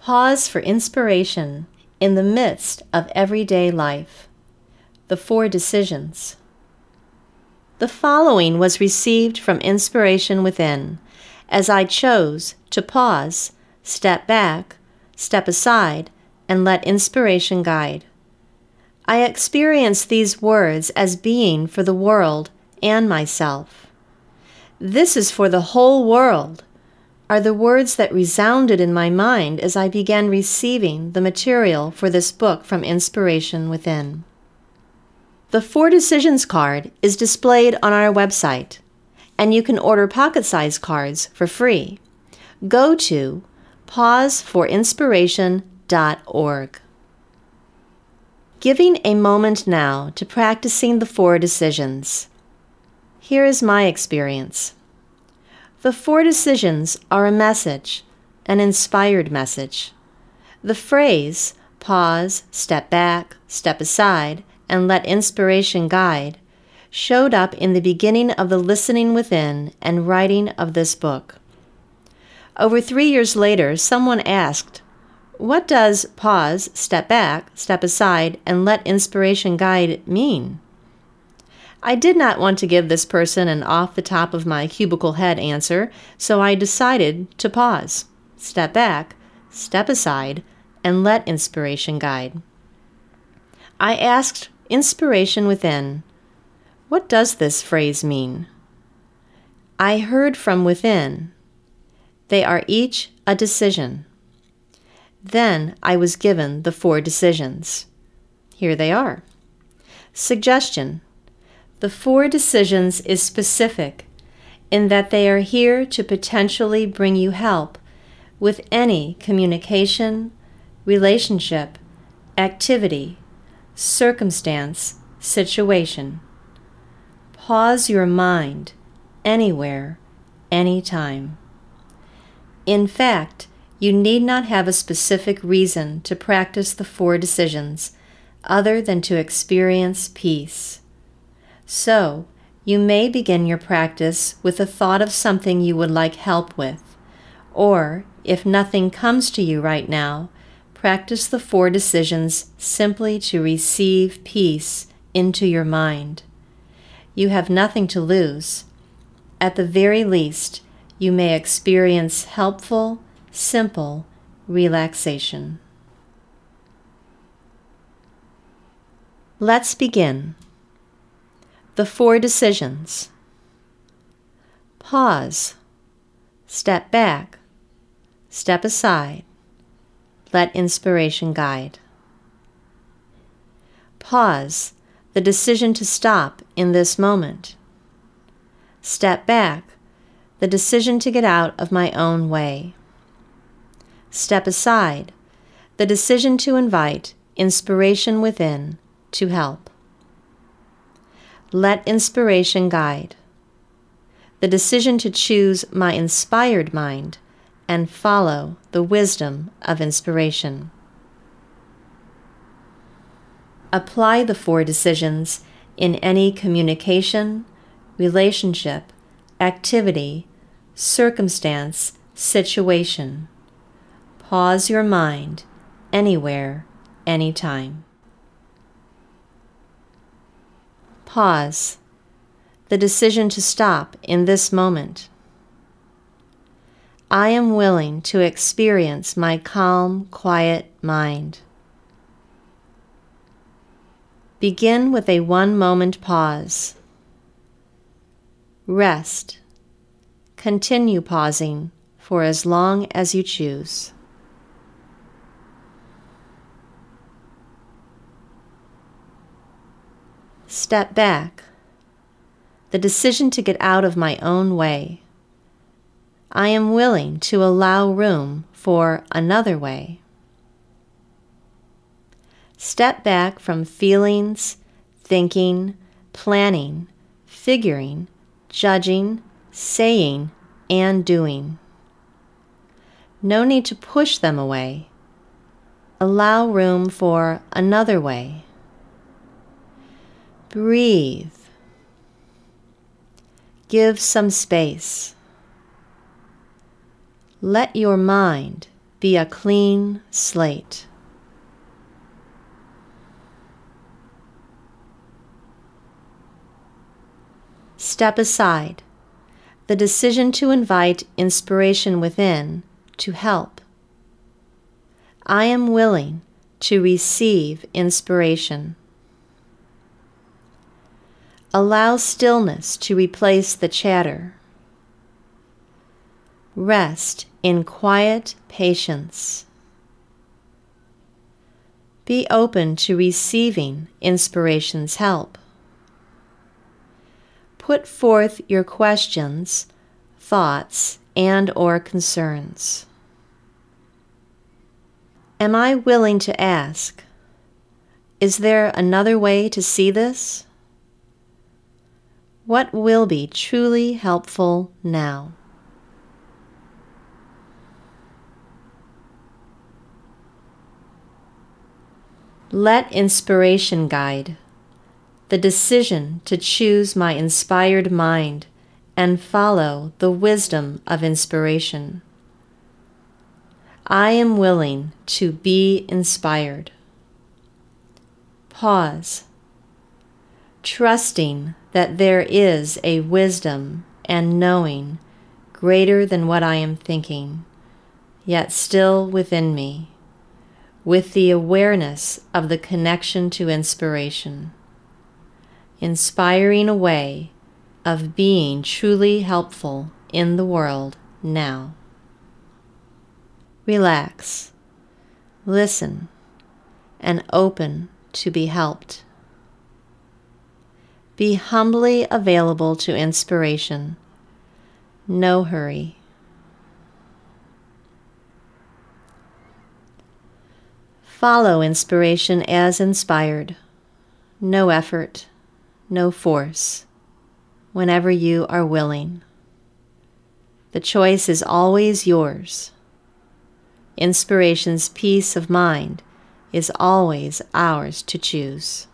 Pause for inspiration in the midst of everyday life. The 4 decisions. The following was received from inspiration within, as I chose to pause, step back, step aside, and let inspiration guide. I experience these words as being for the world and myself. This is for the whole world, are the words that resounded in my mind as I began receiving the material for this book from inspiration within. The 4 decisions card is displayed on our website, and you can order pocket-sized cards for free. Go to pauseforinspiration.org. Giving a moment now to practicing the 4 decisions. Here is my experience. The 4 decisions are a message, an inspired message. The phrase, pause, step back, step aside, and let inspiration guide, showed up in the beginning of the listening within and writing of this book. Over 3 years later, someone asked, "What does pause, step back, step aside, and let inspiration guide mean?" I did not want to give this person an off-the-top-of-my-cubicle head answer, so I decided to pause, step back, step aside, and let inspiration guide. I asked inspiration within, "What does this phrase mean?" I heard from within, "They are each a decision." Then I was given the 4 decisions. Here they are. Suggestion. The 4 decisions is specific in that they are here to potentially bring you help with any communication, relationship, activity, circumstance, situation. Pause your mind anywhere, anytime. In fact, you need not have a specific reason to practice the 4 decisions other than to experience peace. So, you may begin your practice with the thought of something you would like help with, or, if nothing comes to you right now, practice the 4 decisions simply to receive peace into your mind. You have nothing to lose. At the very least, you may experience helpful, simple relaxation. Let's begin. The 4 decisions. Pause. Step back. Step aside. Let inspiration guide. Pause, the decision to stop in this moment. Step back, the decision to get out of my own way. Step aside, the decision to invite inspiration within to help. Let inspiration guide, the decision to choose my inspired mind and follow the wisdom of inspiration. Apply the 4 decisions in any communication, relationship, activity, circumstance, situation. Pause your mind anywhere, anytime. Pause, the decision to stop in this moment. I am willing to experience my calm, quiet mind. Begin with a 1-moment pause. Rest. Continue pausing for as long as you choose. Step back. The decision to get out of my own way. I am willing to allow room for another way. Step back from feelings, thinking, planning, figuring, judging, saying, and doing. No need to push them away. Allow room for another way. Breathe. Give some space. Let your mind be a clean slate. Step aside. The decision to invite inspiration within to help. I am willing to receive inspiration. Allow stillness to replace the chatter. Rest in quiet patience. Be open to receiving inspiration's help. Put forth your questions, thoughts, and/or concerns. Am I willing to ask, is there another way to see this? What will be truly helpful now? Let inspiration guide the decision to choose my inspired mind and follow the wisdom of inspiration. I am willing to be inspired. Pause, trusting that there is a wisdom and knowing greater than what I am thinking, yet still within me, with the awareness of the connection to inspiration. Inspiring a way of being truly helpful in the world now. Relax, listen, and open to be helped. Be humbly available to inspiration. No hurry. Follow inspiration as inspired. No effort. No force, whenever you are willing. The choice is always yours. Inspiration's peace of mind is always ours to choose.